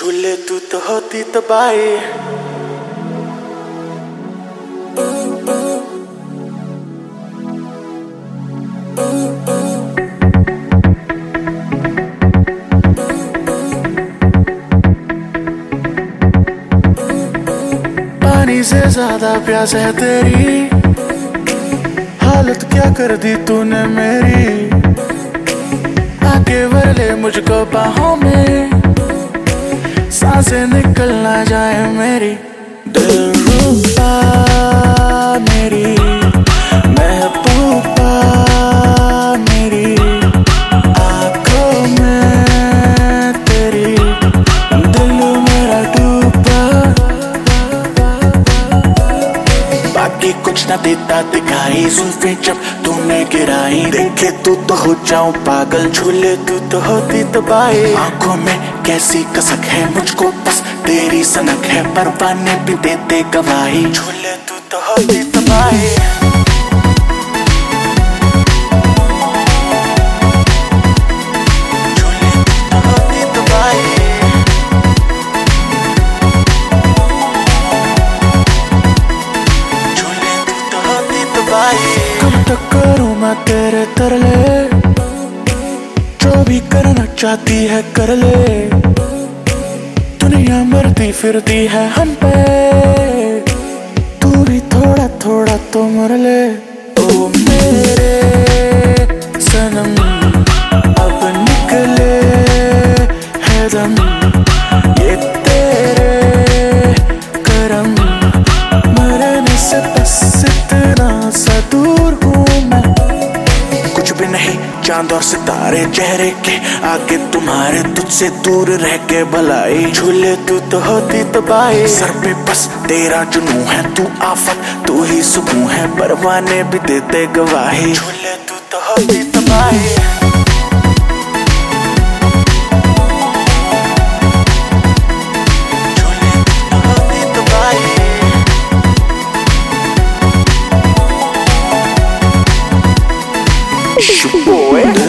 झूले तू तो होती तबाही। पानी से ज्यादा प्यास है तेरी, हालत क्या कर दी तूने मेरी। आके भर ले मुझको बाहों में, सांसें निकल ना जाए मेरी। दिलरुबा मेरी महबूबा मेरी, आँखों में तेरी दिल मेरा डूबा। बाकी कुछ ना देता दिखाई, जुल्फें जब तूने गिराई, देखे तू तो हो जाऊं पागल, झूले तू तो होती तबाही। आंखों में कैसी कसक है, मुझको बस तेरी सनक है, परवाने भी देते गवाही, झूले तू तो होती तबाही। कब तक करूं मैं तेरे तरले, जो भी करना चाहती है कर ले। दुनिया मरती फिरती है हम पे, तू भी थोड़ा थोड़ा तो मर ले। ओ मेरे सनम अब निकले है दम, ये तेरे करम, मरने से बस इतना सा दूर हूँ मैं। कुछ भी नहीं चांद और सितारे चेहरे के आगे तुम्हारे, तुझसे दूर रह के भलाई, झूले तू तो होती तबाही। सर पे बस तेरा जुनून है, तू आफत तू ही सुकून है, परवाने भी देते गवाही, झूले तू तो होती तबाही। Boy